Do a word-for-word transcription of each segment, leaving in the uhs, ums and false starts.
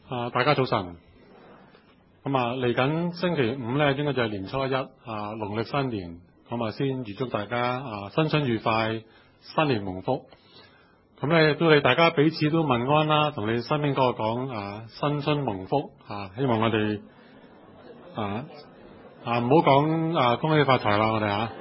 啊，大家早晨。咁啊，嚟緊星期五咧，應該就係年初一啊，農曆新年。咁啊，先預祝大家啊新春愉快，新年蒙福。咁咧，都你大家彼此都問安啦，同你身邊嗰個講啊，新春蒙福啊，希望我哋啊啊唔好講啊恭喜發財啦，我哋啊。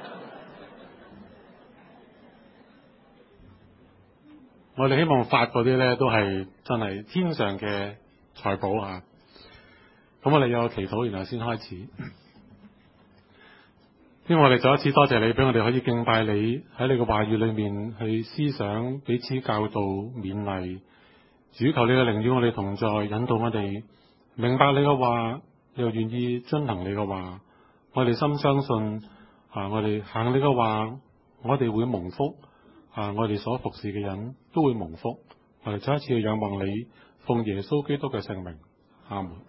我哋希望發嗰啲咧，都係真係天上嘅財寶啊！咁我哋有個祈禱，然後先開始。因為我哋再一次多謝你，俾我哋可以敬拜你，喺你嘅話語裏面去思想，彼此教導勉勵。主求你嘅靈與我哋同在，引導我哋明白你嘅話，又願意遵行你嘅話。我哋深相信啊，我哋行你嘅話，我哋會蒙福啊！我哋所服侍嘅人都會蒙福。我哋再一次去仰望你，奉耶穌基督嘅聖名，阿門。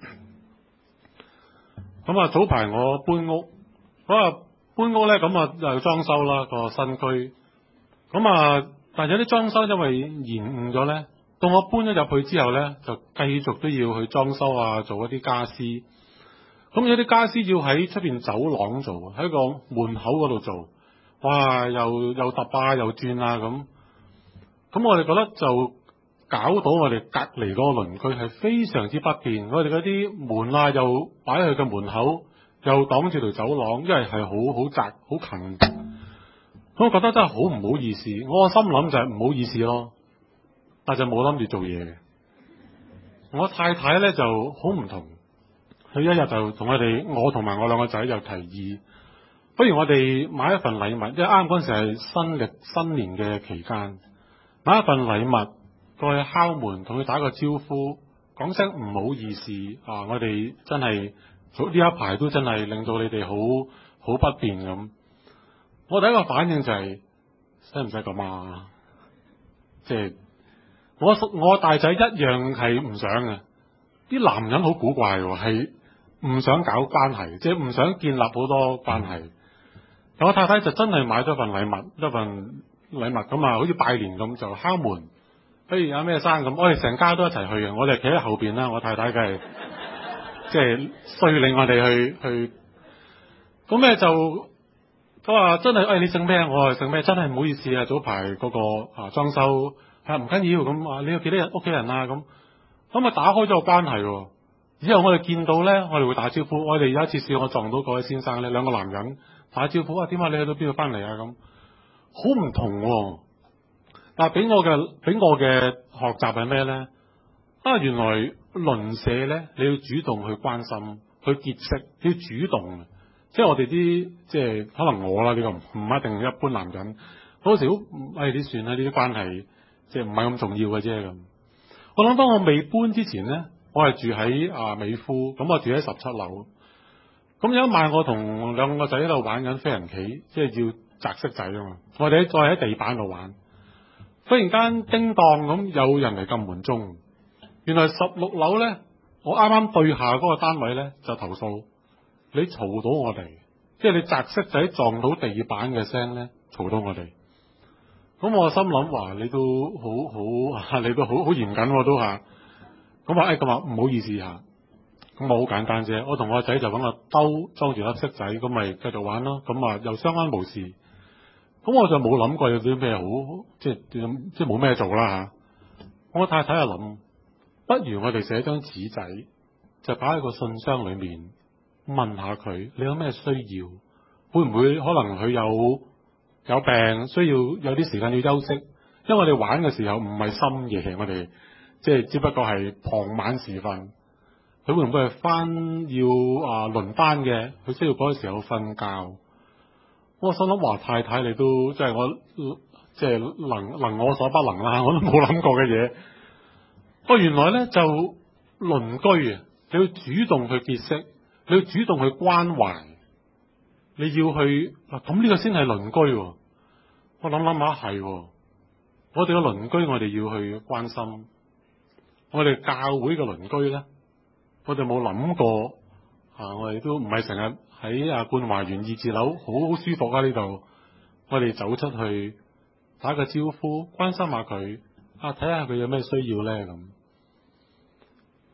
咁啊，早排我搬屋，咁啊搬屋咧，咁啊又裝修啦個新居。咁啊，但係有啲裝修因為延誤咗咧，到我搬咗入去之後咧，就繼續都要去裝修啊，做一啲家私。咁有啲家私要喺出邊走廊做，喺個門口嗰度做。哇！又又揼啊，又轉啊咁。咁我哋覺得就搞到我哋隔離嗰個鄰居係非常之不便。我哋嗰啲門啊，又擺喺佢嘅門口，又擋住條走廊，因為係好好窄、好近。咁我覺得真係好唔好意思。我個心諗就係唔好意思咯，但就冇諗住做嘢嘅。我太太咧就好唔同，佢一日就同我哋，我同埋我兩個仔就提議，不如我哋買一份禮物，因為啱嗰陣時係新歷新年嘅期間，買一份禮物過去敲門，同佢打個招呼，講聲唔好意思啊！我哋真係呢一排都真係令到你哋好好不便咁。我第一個反應就係使唔使咁啊？即係我我大仔一樣係唔想嘅。啲男人好古怪喎，係唔想搞關係，即係唔想建立好多關係。我太太就真係買咗份禮物，一份禮物咁啊，好似拜年咁，就敲門，譬如有咩生咁，我哋成家都一齊去嘅。我哋企喺後邊啦，我太太梗係即係率領我哋去去。咁咧就佢話真係，誒、哎、你姓咩？我話姓咩？真係唔好意思啊，早排嗰個啊裝修係唔緊要咁啊，你有幾多人屋企人啊咁，咁啊打開咗個關係喎。之後我哋見到咧，我哋會打招呼。我哋有一次試我撞到嗰位先生咧，兩個男人打招呼啊，點解你去到邊度翻嚟啊？咁好唔同喎。但係俾我嘅俾我嘅學習係咩咧？啊，原來鄰舍咧，你要主動去關心、去結識，要主動。即係我哋啲即係可能我啦，呢個唔唔一定一般男人。嗰時好誒，你算啦，呢啲關係即係唔係咁重要嘅啫咁。我諗當我未搬之前咧，我係住喺啊美孚，咁我住喺十七樓。咁有一晚我同兩個仔喺度玩緊飛人棋，即係要擲骰仔啊嘛。我哋再喺地板度玩，忽然間叮當咁有人嚟撳門鐘。原來十六樓咧，我啱啱對下嗰個單位咧就投訴你嘈到我哋，即係你擲骰仔撞到地板嘅聲咧嘈到我哋。咁我心諗話你都好好，你都好好嚴謹都吓。咁話誒，咁話唔好意思吓。咁我好簡單啫，我同我個仔就揾個兜裝住粒骰仔，咁咪繼續玩咯。咁啊又相安無事。咁我就冇諗過有啲咩好，即係即係冇咩做啦吓。我太太就諗，不如我哋寫張紙仔，就擺喺個信箱裏面，問下佢你有咩需要，會唔會可能佢有有病，需要有啲時間要休息。因為我哋玩嘅時候唔係深夜，我哋即係只不過係傍晚時分。佢會唔會係翻要啊輪班嘅？佢需要嗰個時候瞓覺。我心諗話太太你都即係我即係能能我所不能啦，我都冇諗過嘅嘢。我原來咧就鄰居啊，你要主動去結識，你要主動去關懷，你要去啊咁呢個先係鄰居。我諗諗下係，我哋嘅鄰居我哋要去關心，我哋教會嘅鄰居咧。我哋冇諗過啊！我哋都唔係成日喺啊冠華園二字樓，好好舒服啊！呢度我哋走出去打個招呼，關心下佢啊，睇下佢有咩需要咧咁。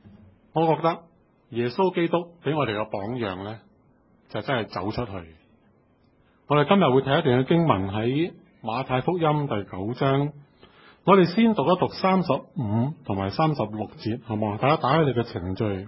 我覺得耶穌基督俾我哋嘅榜樣呢，就真係走出去。我哋今日會睇一段嘅經文喺馬太福音第九章，我哋先讀一讀三十五同埋三十六節，好唔好？大家打開你嘅程序，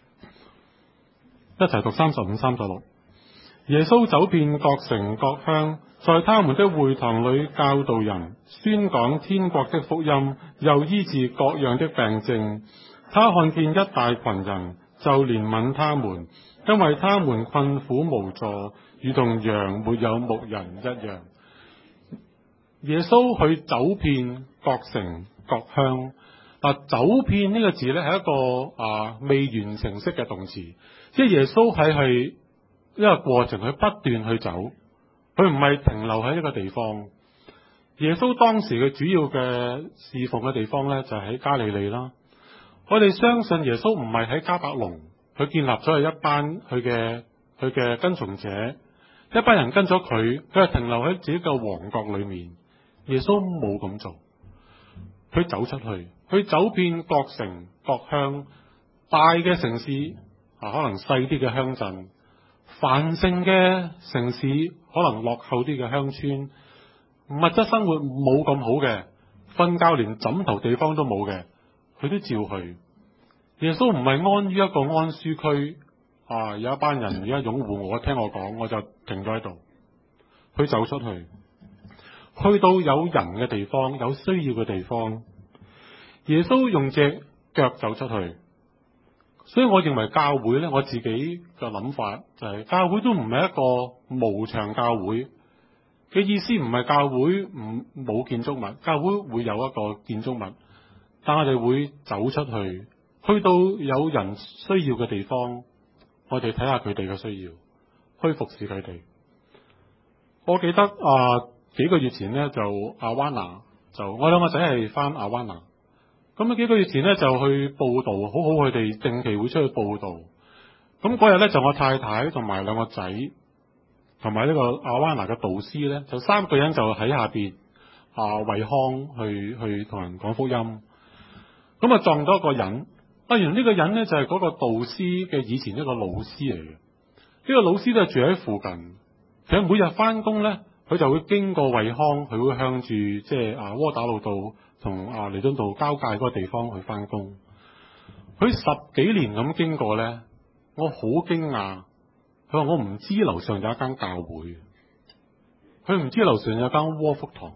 一齊讀三十五、三十六。耶穌走遍各城各鄉，在他們的會堂裏教導人，宣講天國的福音，又醫治各樣的病症。他看見一大群人，就憐憫他們，因為他們困苦無助，如同羊沒有牧人一樣。耶穌去走遍各城各鄉。嗱，走遍呢個字呢係一個啊未完成式嘅動詞，即係耶穌係係一個過程，佢不斷去走，佢唔係停留喺一個地方。耶穌當時嘅主要嘅侍奉嘅地方呢，就係喺加利利啦。我哋相信耶穌唔係喺迦百農，佢建立咗係一班佢嘅佢嘅跟從者，一班人跟咗佢，佢係停留喺自己嘅王國裏面。耶穌冇咁做，佢走出去，佢走遍各城各鄉，大嘅城市啊，可能細啲嘅鄉鎮，繁盛嘅城市，可能落後啲嘅鄉村，物質生活冇咁好嘅，瞓覺連枕頭地方都冇嘅，佢都照去。耶穌唔係安於一個安舒區啊，有一班人而家擁護我，聽我講，我就停咗喺度。佢走出去，去到有人嘅地方，有需要嘅地方，耶穌用隻腳走出去。所以我認為教會呢，我自己嘅諗法就係，教會都唔係一個無牆教會嘅意思，唔係教會唔冇建築物，教會會有一個建築物，但我哋會走出去，去到有人需要嘅地方，我哋睇下佢哋嘅需要，去服侍佢哋。我記得啊，幾個月前呢，就阿灣拿，就我兩個仔係翻阿灣拿。咁啊幾個月前咧就去報道，好好佢哋定期會出去報道。咁嗰日咧就我太太同埋兩個仔同埋呢個阿灣拿嘅導師咧，就三個人就喺下邊啊惠康去去同人講福音。咁啊撞到一個人，啊原來呢個人咧就係嗰個導師嘅以前一個老師嚟嘅。呢個老師都係住喺附近，其實每日翻工咧，佢就會經過惠康，佢會向住即係啊窩打老道同啊彌敦道交界嗰個地方去翻工。佢十幾年咁經過咧，我好驚訝。佢話我唔知樓上有一間教會，佢唔知樓上有間窩福堂。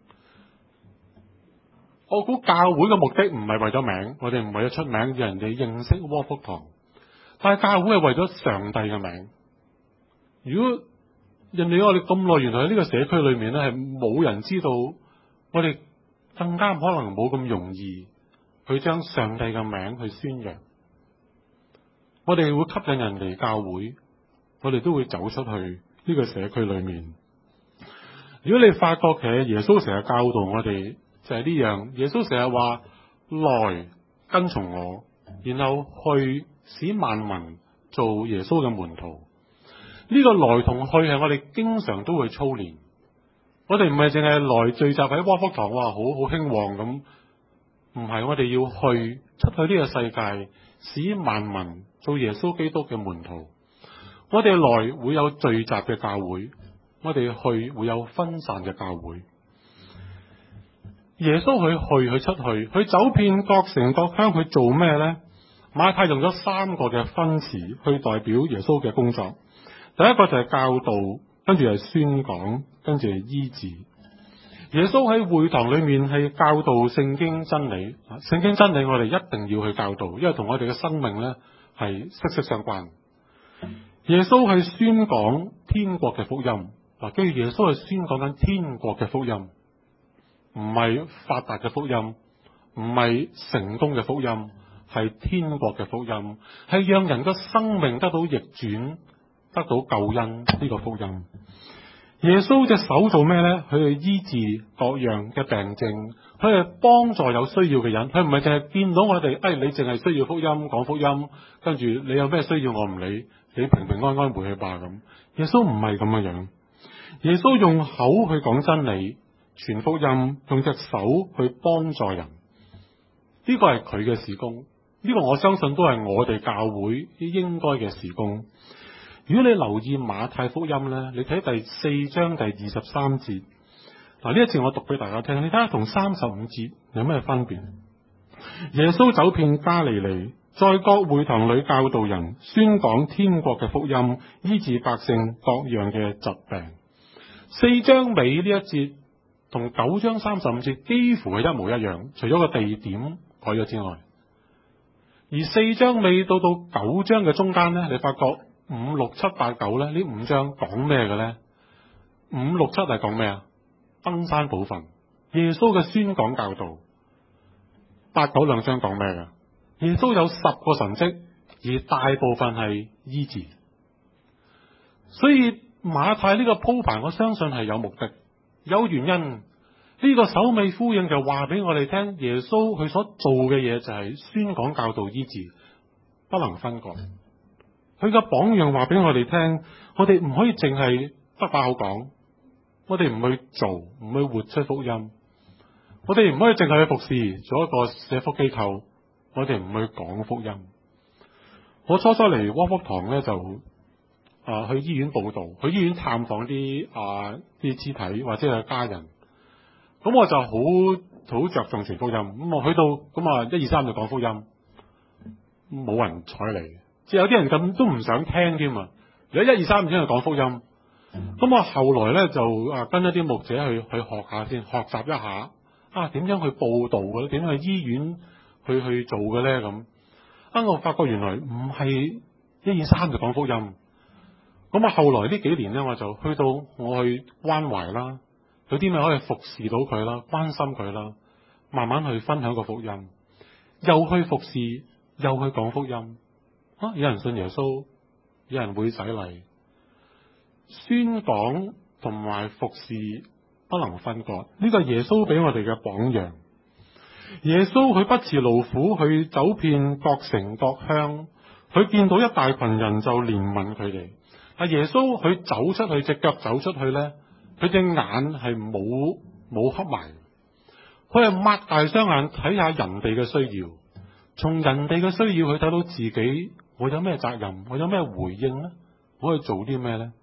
我估教會嘅目的唔係為咗名，我哋唔為咗出名，讓人哋認識窩福堂。但係教會係為咗上帝嘅名。如果人哋我哋咁耐，原來喺呢個社區裏面咧係冇人知道，我哋更加可能冇咁容易去將上帝嘅名去宣揚。我哋會吸引人嚟教會，我哋都會走出去呢個社區裏面。如果你發覺其實耶穌成日教導我哋就係呢樣，耶穌成日話來跟從我，然後去使萬民做耶穌嘅門徒。呢個來同去係我哋經常都會操練。我哋唔係淨係來聚集喺窩福堂，哇，好好興旺咁。唔係，我哋要去出去呢個世界，使萬民做耶穌基督嘅門徒。我哋來會有聚集嘅教會，我哋去會有分散嘅教會。耶穌佢去佢出去，佢走遍各城各鄉，去做咩呢？馬太用咗三個嘅分詞去代表耶穌嘅工作。第一個就係教導，跟住係宣講，跟住係醫治。耶穌喺會堂裏面係教導聖經真理，聖經真理我哋一定要去教導，因為同我哋嘅生命呢係息息相關。耶穌係宣講天國嘅福音，嗱，跟住耶穌係宣講緊天國嘅福音，唔係發達嘅福音，唔係成功嘅福音，係天國嘅福音，係讓人嘅生命得到逆轉，得到救恩呢個福音。耶穌隻手做咩呢？佢係醫治各樣嘅病症，佢係幫助有需要嘅人。佢唔係淨係見到我哋，哎，你淨係需要福音講福音，跟住你有咩需要我唔理，你平平安安回去吧咁。耶穌唔係咁嘅樣。耶穌用口去講真理、傳福音，用隻手去幫助人。呢個係佢嘅事工， 呢個我相信都係我哋教會應該嘅事工。如果你留意馬太福音呢，你睇第四章第二十三節，嗱，呢一節我讀俾大家聽，你睇下同三十五節有咩分別？耶穌走遍加利利，在各會堂裏教導人，宣講天國嘅福音，醫治百姓各樣嘅疾病。四章尾呢一節同九章三十五節幾乎係一模一樣，除咗個地點改咗之外。而四章尾到到九章嘅中間呢，你發覺五六七八九呢，呢五章講咩嘅呢？五六七係講咩啊？登山寶訓，耶穌嘅宣講教導。八九兩章講咩噶？耶穌有十個神蹟，而大部分係醫治。所以馬太呢個鋪排，我相信係有目的、有原因。呢個首尾呼應就話俾我哋聽，耶穌佢所做嘅嘢就係宣講教導醫治，不能分割。佢嘅榜樣話俾我哋聽，我哋唔可以淨係得把口講，我哋唔去做，唔去活出福音。我哋唔可以淨係去服侍，做一個社福機構，我哋唔去講福音。我初初嚟窩福堂咧，就啊、呃、去醫院報道，去醫院探訪啲啊啲肢體或者係家人。咁我就好好着重傳福音。咁我去到咁啊一二三就講福音，冇人睬嚟，即係有啲人咁都唔想聽添啊！而家一二三先去講福音。咁我後來咧就啊跟一啲牧者去去學下先，學習一下。啊，點樣去報道嘅咧？點樣去醫院去去做嘅咧？咁啊，我發覺原來唔係一二三就講福音。咁啊，後來呢幾年咧，我就去到我去關懷啦，有啲咩可以服侍到佢啦，關心佢啦，慢慢去分享個福音，又去服侍，又去講福音。啊，有人信耶穌，有人會洗禮，宣講同埋服侍不能分割，呢個係耶穌俾我哋嘅榜樣。耶穌佢不辭勞苦去走遍各城各鄉，佢見到一大群人就憐憫佢哋。啊，耶穌佢走出去，隻腳走出去咧，佢隻眼係冇冇瞌埋，佢係擘大雙眼睇下人哋嘅需要，從人哋嘅需要去睇到自己，我有咩責任，我有咩回應咧？我可以做啲咩咧？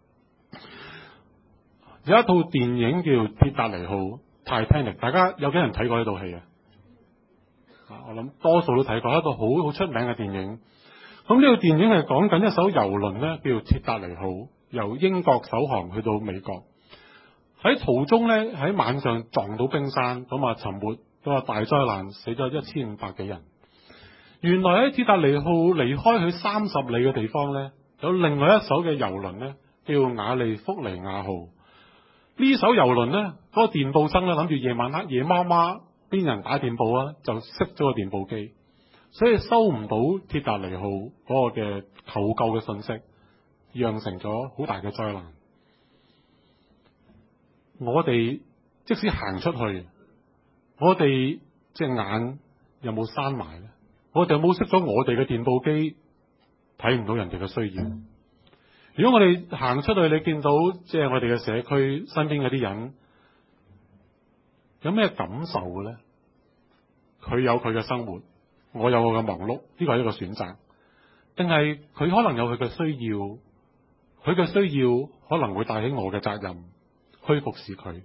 有一套電影叫《鐵達尼號》（Titanic），大家有幾人睇過呢套戲啊？我諗多數都睇過，一個好好出名嘅電影。咁呢套電影係講緊一艘遊輪咧，叫做鐵達尼號，由英國首航去到美國。喺途中咧，喺晚上撞到冰山，咁啊沉沒，咁啊大災難，死咗一千五百幾人。原來喺鐵達尼號離開佢三十里嘅地方咧，有另外一艘嘅遊輪咧，叫雅利福尼亞號。呢艘遊輪咧，嗰、那個電報生咧諗住夜晚黑夜媽媽邊人打電報啊，就熄咗個電報機，所以收唔到鐵達尼號嗰個嘅求救嘅信息，釀成咗好大嘅災難。我哋即使行出去，我哋隻眼有冇閂埋咧？我哋有冇熄咗我哋嘅電報機，睇唔到人哋嘅需要？如果我哋行出去，你見到即係我哋嘅社區身邊嗰啲人，有咩感受嘅咧？佢有佢嘅生活，我有我嘅忙碌，呢個係一個選擇，定係佢可能有佢嘅需要，佢嘅需要可能會帶起我嘅責任去服侍佢。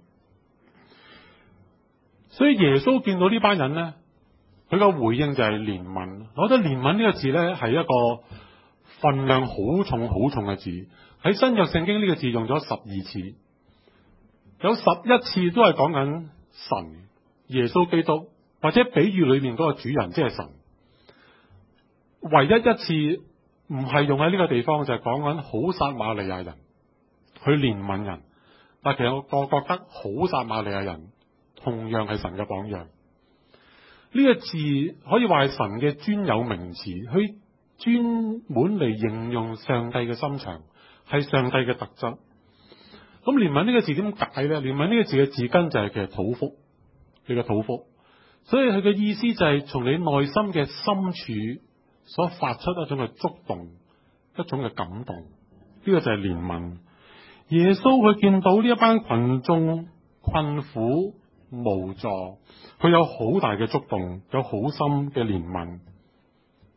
所以耶穌見到呢班人咧，佢個回應就係憐憫。我覺得憐憫呢個字咧係一個份量好重好重嘅字，喺新約聖經呢個字用咗十二次，有十一次都係講緊神耶穌基督，或者比喻裏面嗰個主人即係神。唯一一次唔係用喺呢個地方，就係講緊好撒瑪利亞人去憐憫人。但其實我覺得好撒瑪利亞人同樣係神嘅榜樣。呢個字可以話係神嘅專有名詞，去專門嚟形容上帝嘅心腸，係上帝嘅特質。咁憐憫呢個字點解咧？憐憫呢個字嘅字根就係其實禱福，你嘅禱福。所以佢嘅意思就係從你內心嘅深處所發出一種嘅觸動，一種嘅感動。呢個就係憐憫。耶穌佢見到呢一班群眾困苦無助，佢有好大嘅觸動，有好深嘅憐憫。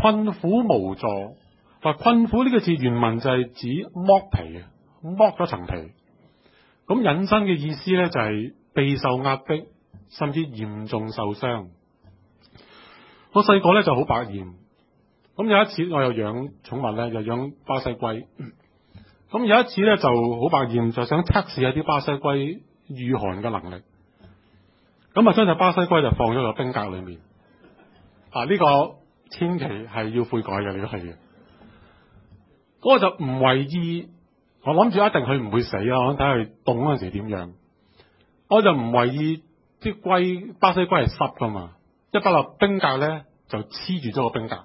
困苦無助。話困苦呢個字原文就係指剝皮啊，剝咗層皮。咁引申嘅意思咧就係備受壓迫，甚至嚴重受傷。我細個咧就好百厭。咁有一次我又養寵物咧，又養巴西龜。咁有一次咧就好百厭，就想測試下啲巴西龜御寒嘅能力。咁啊將隻巴西龜就放咗個冰格裏面。啊呢、這個千祈係要悔改嘅，呢個係嘅。嗰、那個就唔為意，我諗住一定佢唔會死啊！我睇下佢凍嗰陣時點樣。我就唔為意啲龜，巴西龜係濕噶嘛，一擺落冰格咧就黐住咗個冰格，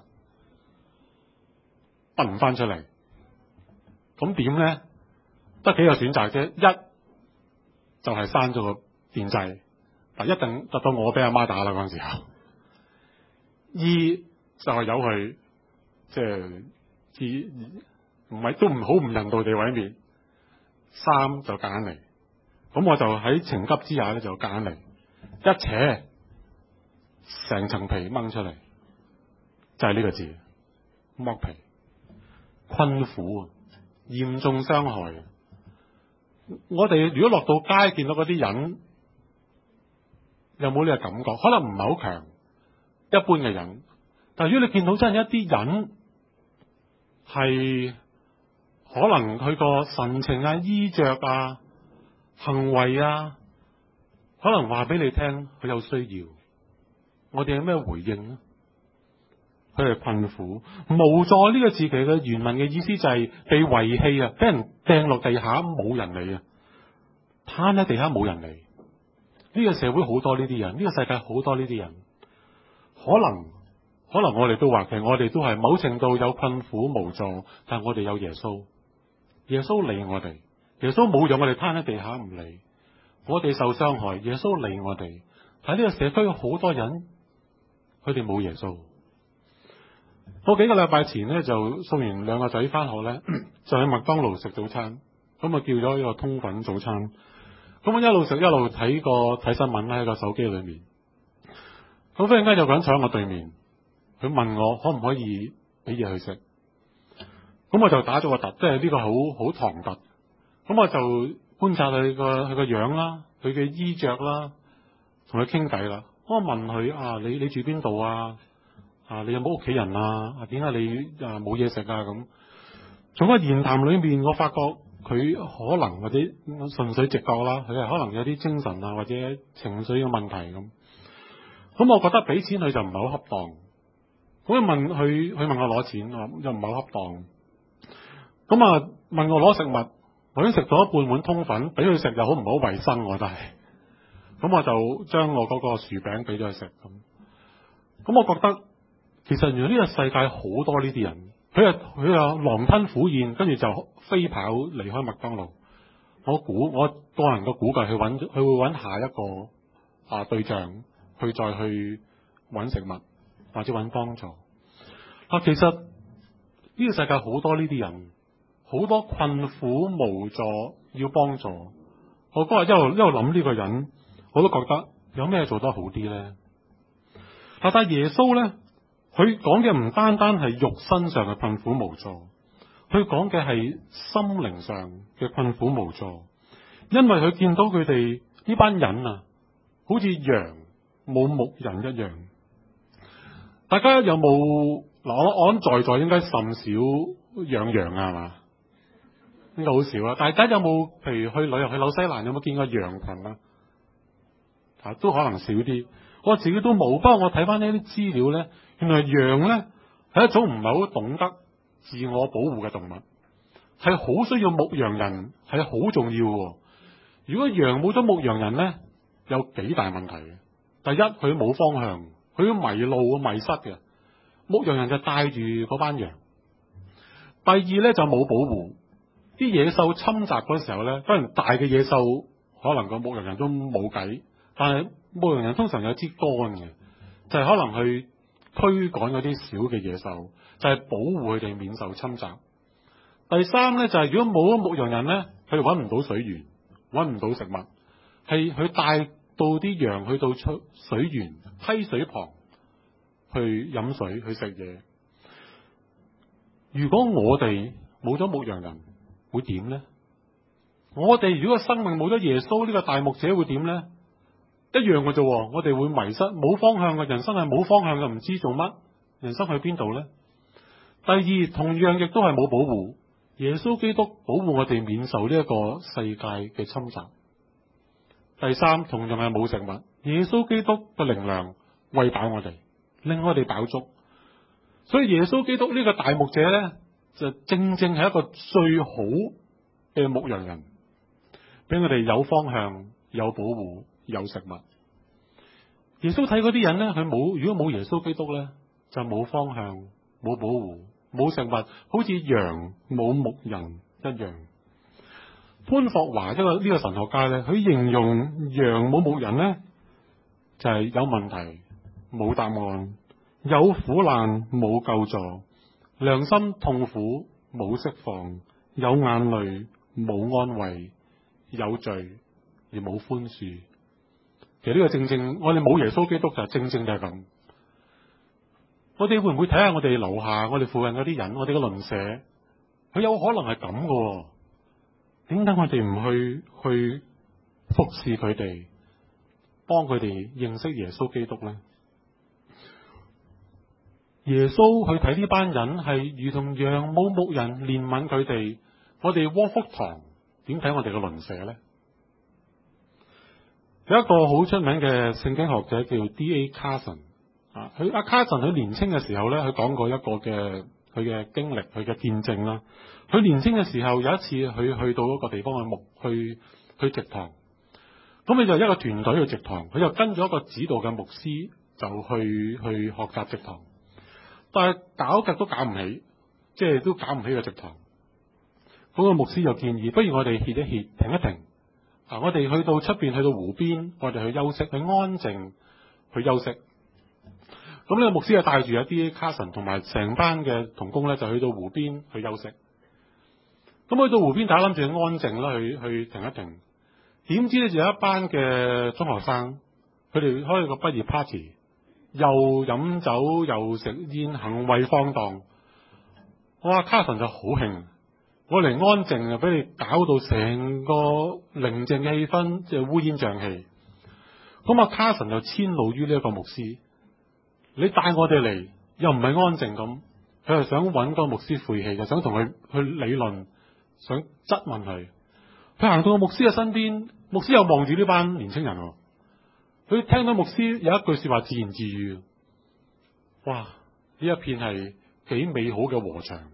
拔唔翻出嚟。咁點咧？得幾個選擇啫。一就係閂咗個電掣，但一定得到我俾阿媽打啦嗰陣時候。二就係由佢即係唔係都唔好唔人道地毀滅。三就夾硬嚟，咁我就喺情急之下咧就夾硬嚟，一扯成層皮掹出嚟，就係呢個字，剝皮，困苦，嚴重傷害。我哋如果落到街見到嗰啲人，有冇呢個感覺？可能唔係好強，一般嘅人。但係如果你見到真係一啲人係可能佢個神情啊、衣着啊、行為啊，可能話俾你聽佢有需要，我哋有咩回應呢？佢係困苦無助。呢個字其實嘅原文嘅意思就係被遺棄啊，俾人掟落地下冇人理啊，攤喺地下冇人理。呢個社會好多呢啲人，呢個世界好多呢啲人。可能可能我哋都話，其實我哋都係某程度有困苦無助，但係我哋有耶穌。耶穌理我哋，耶穌冇讓我哋攤喺地下唔理，我哋受傷害，耶穌理我哋。喺呢個社區好多人，佢哋冇耶穌。我幾個禮拜前咧就送完兩個仔翻學咧，就去麥當勞食早餐，咁啊叫咗呢個通粉早餐。咁我一路食一路睇個睇新聞喺個手機裏面。咁忽然間有個人坐喺我對面，佢問我可唔可以俾嘢去食。咁我就打咗個突，即係呢個好好唐突。咁我就觀察佢個佢個樣啦，佢嘅衣着啦，同佢傾偈啦。我問佢啊，你你住邊度啊？啊，你有冇屋企人啊？啊，點解你啊冇嘢食啊？咁從個言談裏面，我發覺佢可能或者純粹直覺啦，佢係可能有啲精神啊或者情緒嘅問題咁。咁我覺得俾錢佢就唔係好恰當。咁問佢，佢問我攞錢，又唔係好恰當。咁啊，問我攞食物，我已經食咗半碗通粉，俾佢食又好唔好衛生，我覺得係。咁我就將我嗰個薯餅俾咗佢食咁。咁我覺得其實原來呢個世界好多呢啲人，佢啊佢啊狼吞虎咽，跟住就飛跑離開麥當勞。我估我個人嘅估計，佢揾佢會揾下一個啊對象，佢再去揾食物或者揾幫助。啊，其實呢個世界好多呢啲人。好多困苦無助要幫助，我嗰日一路一路諗呢個人，我都覺得有咩做得好啲咧？但係耶穌咧，佢講嘅唔單單係肉身上嘅困苦無助，佢講嘅係心靈上嘅困苦無助，因為佢見到佢哋呢班人啊，好似羊冇牧人一樣。大家有冇嗱？我我諗在座應該甚少養羊啊，係嘛？應該好少啊，但係大家有冇譬如去旅遊去紐西蘭有冇見過羊群啊？啊，都可能少啲。我自己都冇，不過我睇翻呢啲資料咧，原來羊咧係一種唔係好懂得自我保護嘅動物，係好需要牧羊人，係好重要嘅。如果羊冇咗牧羊人咧，有幾大問題嘅。第一，佢冇方向，佢要迷路迷失嘅，牧羊人就帶住嗰班羊。第二咧就冇保護。啲野獸侵襲嗰時候咧，當然大嘅野獸可能個牧羊人都冇計，但係牧羊人通常有支竿嘅，就係、是、可能去驅趕嗰啲小嘅野獸，就係、是、保護佢哋免受侵襲。第三咧就係、是、如果冇咗牧羊人咧，佢哋搵唔到水源，搵唔到食物，係佢帶到啲羊去到出水源、溪水旁去飲水去食嘢。 如果我哋冇咗牧羊人，會點呢？我哋如果生命冇咗耶穌呢個大牧者，會點呢？一樣嘅啫，我哋會迷失，冇方向嘅，人生係冇方向嘅，唔知做乜，人生去邊度呢？第二，同樣亦都係冇保護。耶穌基督保護我哋免受呢一個世界嘅侵襲。第三，同樣係冇食物。耶穌基督嘅靈糧餵飽我哋，令我哋飽足。所以耶穌基督呢個大牧者呢，就正正係一個最好嘅牧羊人，俾我哋有方向、有保護、有食物。耶穌睇嗰啲人呢，佢冇，如果冇耶穌基督呢，就冇方向、冇保護、冇食物，好似羊冇牧人一樣。潘霍華一個呢個神學家呢，佢形容羊冇牧人呢，就係有問題、冇答案，有苦難冇救助，良心痛苦冇釋放，有眼淚冇安慰，有罪而冇寬恕。其實呢個正正，我哋冇耶穌基督就正正就係咁。我哋會唔會睇下我哋樓下、我哋附近嗰啲人，我哋嘅鄰舍，佢有可能係咁嘅？點解我哋唔去去服侍佢哋，幫佢哋認識耶穌基督呢？耶穌去睇呢班人係如同羊冇牧人，憐憫佢哋。我哋窩福堂點睇我哋嘅鄰舍呢？有一個好出名嘅聖經學者叫 D A Carson 啊，佢阿 Carson 佢年青嘅時候咧，佢講過一個嘅佢嘅經歷，佢嘅見證啦。佢年青嘅時候有一次佢去到一個地方去牧去去植堂，咁佢就一個團隊去植堂，佢就跟咗一個指導嘅牧師就去去學習植堂，但係搞極都搞唔起，即係都搞唔起個植堂。嗰個牧師就建議，不如我哋歇一歇，停一停。啊，我哋去到出邊，去到湖邊，我哋去休息，去安靜去休息。咁呢個牧師就帶住一啲卡神同埋成班嘅同工咧，就去到湖邊去休息。咁去到湖邊，大家諗住安靜啦，去去停一停。點知咧就有一班嘅中學生，佢哋開個畢業 party，又飲酒又食煙，行為放蕩。哇！卡神就好興。我嚟安靜啊，俾你搞到成個寧靜嘅氣氛，即係烏煙瘴氣。咁啊，卡神就遷怒於呢一個牧師，你帶我哋嚟又唔係安靜咁，佢係想揾個牧師晦氣，就想同佢去理論，想質問佢。佢行到個牧師嘅身邊，牧師又望住呢班年青人，佢聽到牧師有一句說話自言自語，哇！呢一片係幾美好嘅禾場。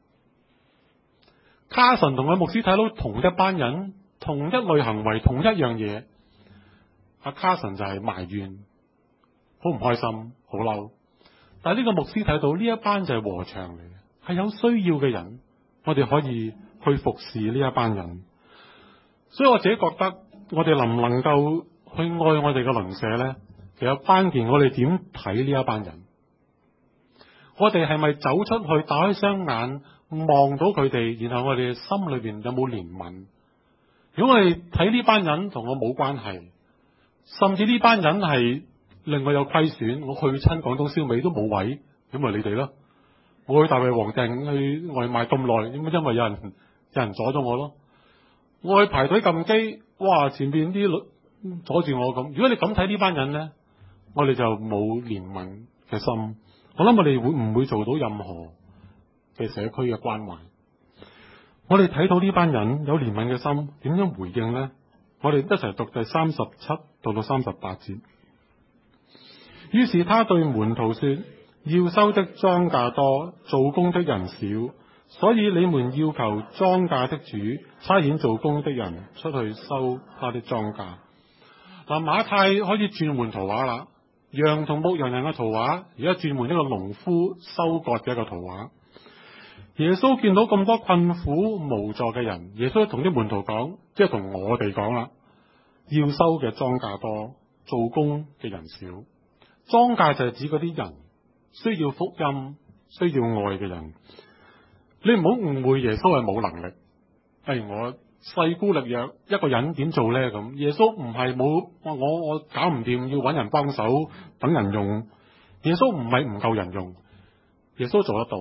卡神同佢牧師睇到同一班人，同一類行為，同一樣嘢，阿卡神就係埋怨，好唔開心，好嬲。但係呢個牧師睇到呢一班就係禾場嚟嘅，係有需要嘅人，我哋可以去服侍呢一班人。所以我自己覺得，我哋能唔能夠去愛我哋嘅鄰舍呢？其實關鍵我哋點睇呢一班人？我哋係咪走出去，打開雙眼？望到佢哋，然後我哋心裏邊有冇憐憫？如果我哋睇呢班人同我冇關係，甚至呢班人係令我有虧損，我去親廣東燒味都冇位，咁咪你哋咯。我去大胃王訂去外賣咁耐，咁因為有人有人阻咗我咯。我去排隊撳機，哇！前邊啲阻住我咁。如果你咁睇呢班人呢，我哋就冇憐憫嘅心。我諗我哋會唔會做到任何嘅社區嘅關懷？我哋睇到呢班人有憐憫嘅心，點樣回應呢？我哋一齊讀第三十七到到三十八節。於是他對門徒說：要收的莊稼多，做工的人少，所以你們要求莊稼的主差遣做工的人出去收他的莊稼。嗱，馬太開始轉換圖畫啦，羊同牧羊人嘅圖畫，而家轉換一個農夫收割嘅一個圖畫。耶穌見到咁多困苦無助嘅人，耶穌同啲門徒講，即係同我哋講啦，要收嘅莊稼多，做工嘅人少。莊稼就係指嗰啲人需要福音、需要愛嘅人。你唔好誤會耶穌係冇能力。哎，我勢孤力弱，一個人點做呢？咁耶穌唔係冇我我我搞唔掂，要揾人幫手，等人用。耶穌唔係唔夠人用，耶穌做得到。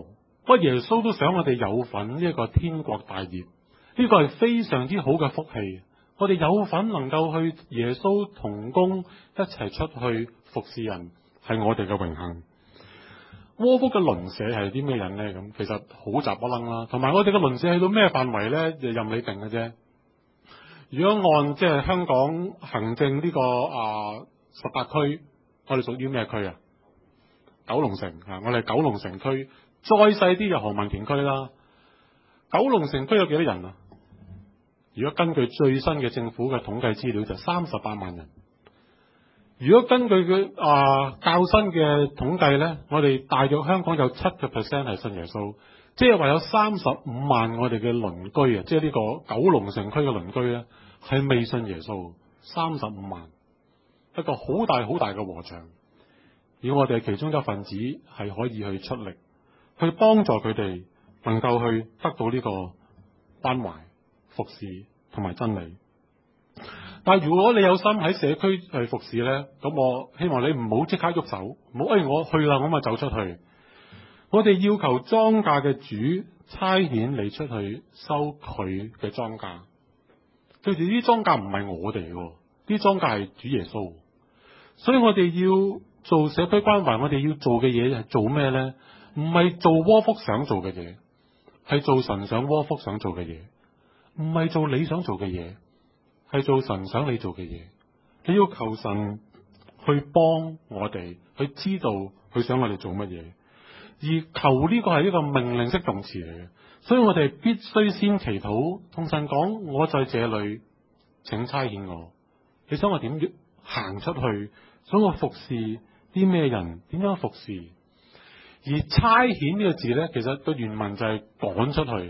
不過耶穌都想我哋有份呢一個天國大業，呢個係非常之好嘅福氣。我哋有份能夠去耶穌同工，一齊出去服侍人，係我哋嘅榮幸。窩福嘅鄰舍係啲咩人呢？咁其實好雜不楞啦。同埋我哋嘅鄰舍去到咩範圍呢？就任你定嘅啫。如果按即係香港行政呢、這個啊十八區，我哋屬於咩區啊？九龍城啊，我哋九龍城區。再細啲就何文田區啦。九龍城區有幾多人啊？如果根據最新嘅政府嘅統計資料，就三十八萬人。如果根據佢啊較新嘅統計呢，我哋大約香港有七個 percent 係信耶穌，即係話有三十五萬我哋嘅鄰居啊，即係呢個九龍城區嘅鄰居呢，係未信耶穌，三十五萬，一個好大好大嘅禾場。而我哋其中一份子係可以去出力，去幫助佢哋能夠去得到呢個關懷、服侍同埋真理。但係如果你有心喺社區去服侍呢，咁我希望你唔好即刻喐手，唔好誒我去啦，我咪走出去。我哋要求莊稼嘅主差遣你出去收佢嘅莊稼。對住啲莊稼唔係我哋嘅，啲莊稼係主耶穌。所以我哋要做社區關懷，我哋要做嘅嘢係做咩呢？唔係做窩福想做嘅嘢，係做神想窩福想做嘅嘢。唔係做你想做嘅嘢，係做神想你做嘅嘢。你要求神去幫我哋，去知道佢想我哋做乜嘢。而求呢個係一個命令式動詞嚟嘅，所以我哋必須先祈禱，同神講：我在這裏，請差遣我。你想我點行出去？想我服侍啲咩人？點樣服侍？而差遣呢個字呢，其實個原文就係趕出去，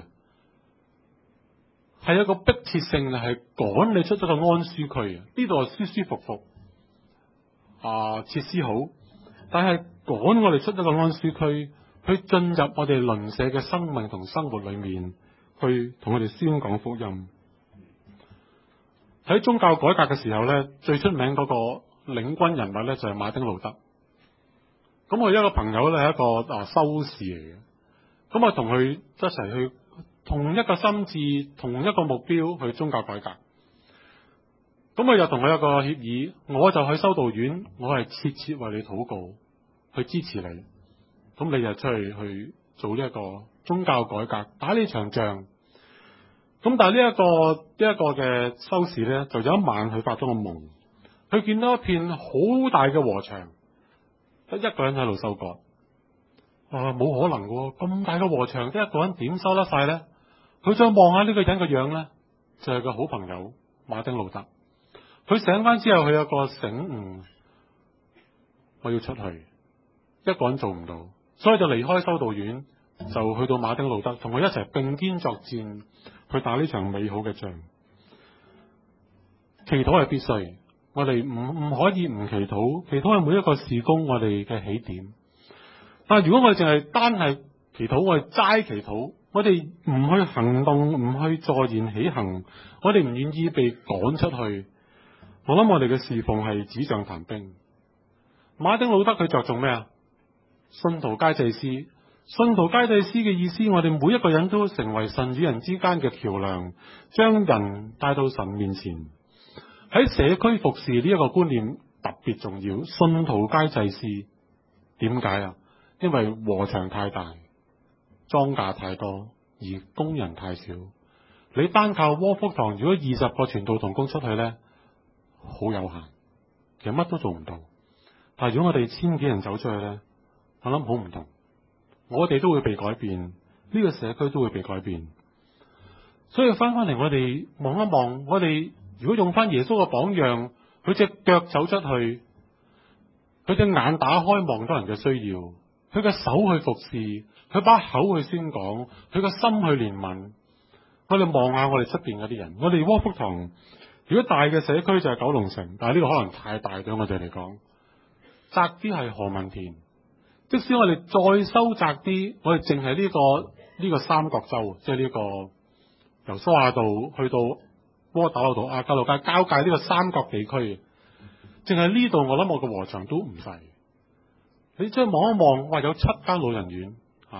係一個迫切性，係趕你出咗個安舒區。呢度係舒舒服服啊，設施好，但係趕我哋出咗個安舒區，去進入我哋鄰舍嘅生命同生活裏面，去同我哋宣講福音。喺宗教改革嘅時候呢，最出名嗰個領軍人物呢，就係馬丁路德。咁我一個朋友咧係一個啊修士嚟嘅，咁我同佢一齊去同一個心志、同一個目標去宗教改革。咁我又同佢有個協議，我就去修道院，我係切切為你禱告，去支持你。咁你就出去去做呢一個宗教改革，打呢場仗。咁但係呢一個呢一個嘅修士咧，就有一晚佢發咗個夢，佢見到一片好大嘅禾場。得一個人喺度收割，啊冇可能嘅，咁大個禾場，得一個人點收得晒呢？佢再望下呢個人嘅樣呢，就係個好朋友馬丁路德。佢醒翻之後，佢有個醒悟，我要出去，一個人做唔到，所以就離開修道院，就去到馬丁路德，同佢一齊並肩作戰，去打呢場美好嘅仗。祈禱係必須。我哋唔唔可以唔祈禱，祈禱係每一個事工我哋嘅起點。但係如果我哋淨係單係祈禱，我哋齋祈禱，我哋唔去行動，唔去坐言起行，我哋唔願意被趕出去，我諗我哋嘅侍奉係紙上談兵。馬丁路德佢着重咩啊？信徒皆祭司，信徒皆祭司嘅意思，我哋每一個人都成為神與人之間嘅橋樑，將人帶到神面前。喺社區服侍呢一個觀念特別重要，信徒皆祭司。點解啊？因為禾場太大，莊稼太多，而工人太少。你單靠窩福堂，如果二十個傳道同工出去呢，好有限，其實乜都做唔到。但係如果我哋千幾人走出去呢，我諗好唔同，我哋都會被改變，呢個社區都會被改變。所以翻翻嚟，我哋望一望，我哋。如果用翻耶穌嘅榜樣，佢隻腳走出去，佢隻眼打開望到人嘅需要，佢嘅手去服侍，佢把口去宣講，佢個心去憐憫。我哋望下我哋出邊嗰啲人，我哋窩福堂，如果大嘅社區就係九龍城，但係呢個可能太大對我哋嚟講，窄啲係何文田。即使我哋再收窄啲，我哋淨係呢個呢個三角洲，即係呢個由蘇亞道去到窩打老道、亞皆老街交界呢個三角地區，淨係呢度我諗我個禾場都唔細。你再望一望，哇，有七間老人院，啊，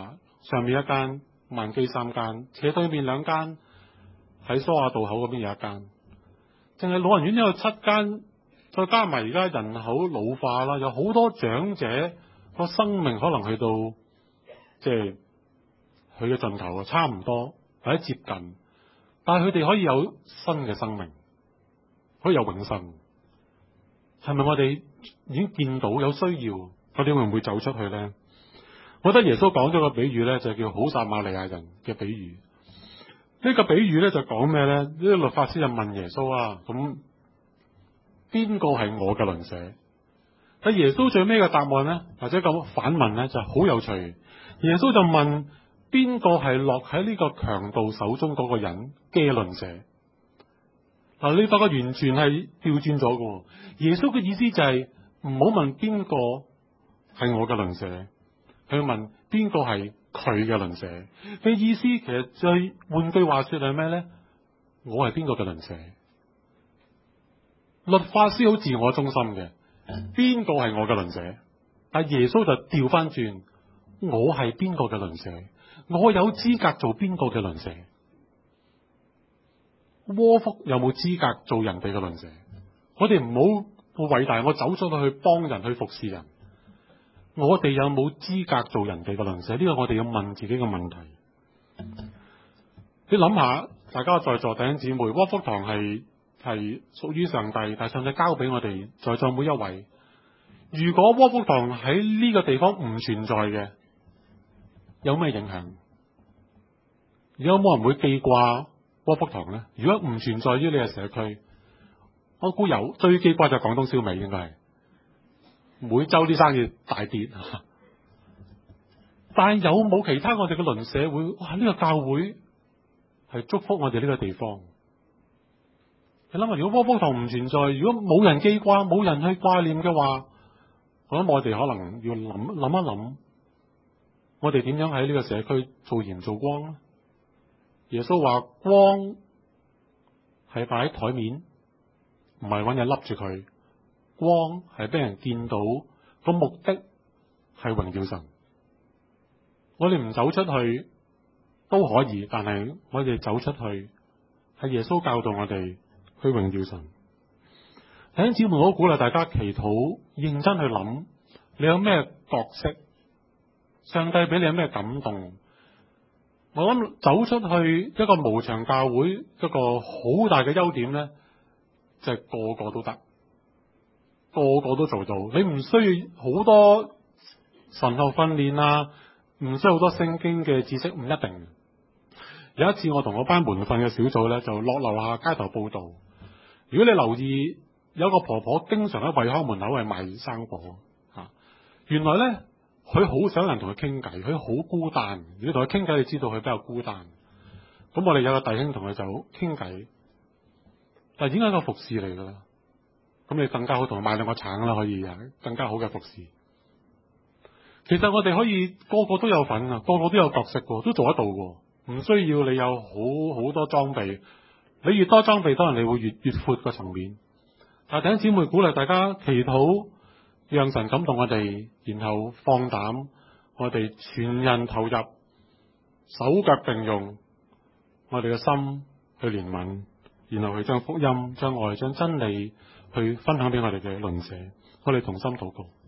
上面一間，萬基三間，斜對面兩間，喺蘇亞道口嗰邊有一間，淨係老人院都有七間，再加埋而家人口老化啦，有好多長者個生命可能去到即係佢嘅盡頭啊，差唔多或者接近，但係佢哋可以有新嘅生命，可以有永生。係咪我哋已經見到有需要，我哋會唔會走出去呢？我覺得耶穌講咗個比喻呢，就叫好撒瑪利亞人嘅比喻。呢個比喻呢，就講咩呢？呢個律法師就問耶穌啊，咁邊個係我嘅鄰舍？但耶穌最尾嘅答案呢，或者咁反問呢，就好有趣。耶穌就問邊個係落喺呢個強盜手中嗰個人嘅鄰舍？嗱，你發覺完全係調轉咗嘅。耶穌嘅意思就係唔好問邊個係我嘅鄰舍，佢問邊個係佢嘅鄰舍。嘅意思其實再換句話說係咩咧？我係邊個嘅鄰舍？律法師好自我中心嘅，邊個係我嘅鄰舍？但耶穌就調翻轉，我係邊個嘅鄰舍？我有資格做邊個嘅鄰舍？窩福有冇資格做人哋嘅鄰舍？我哋唔好偉大，我走出去幫人去服侍人，我哋有冇資格做人哋嘅鄰舍？呢個我哋要問自己嘅問題。你諗下，大家在座弟兄姊妹，窩福堂係係屬於上帝，但上帝交俾我哋在座每一位。如果窩福堂喺呢個地方唔存在嘅，有咩影響？有冇人會記掛窩福堂咧？如果唔存在於你嘅社區，我估有，最記掛就係廣東燒味，應該係每周啲生意大跌。但係有冇其他我哋嘅鄰舍會？哇！呢個教會係祝福我哋呢個地方。你諗下，如果窩福堂唔存在，如果冇人記掛，冇人去掛念嘅話，我諗我哋可能要諗諗一諗，我哋點樣喺呢個社區做鹽做光咧？耶穌話光係擺喺台面，唔係揾嘢笠住佢。光係俾人見到，個目的係榮耀神。我哋唔走出去都可以，但係我哋走出去係耶穌教導我哋去榮耀神。弟兄姊妹，我鼓勵大家祈禱，認真去諗，你有咩角色？上帝俾你有咩感動？我諗走出去一個無牆教會，一個好大嘅優點咧，就係個個都得，個個都做到。你唔需要好多神學訓練啊，唔需要好多聖經嘅知識，唔一定。有一次我同我班門訓嘅小組咧，就落樓下街頭報道。如果你留意，有個婆婆經常喺惠康門口係賣生果啊，原來咧。佢好想人同佢傾偈，佢好孤單。如果同佢傾偈，你知道佢比較孤單。咁我哋有個弟兄同佢就傾偈，但係已經係一個服侍嚟噶啦。咁你更加好同佢買兩個橙啦，可以啊，更加好嘅服侍。其實我哋可以個個都有份啊，個個都有角色嘅，都做得到嘅，唔需要你有好好多裝備。你越多裝備，當然你會越越闊個層面。但係弟兄姊妹鼓勵大家祈禱。讓神感動我哋，然後放膽，我哋全人投入，手腳並用，我哋嘅心去憐憫，然後去將福音、將愛、將真理去分享俾我哋嘅鄰舍，我哋同心禱告。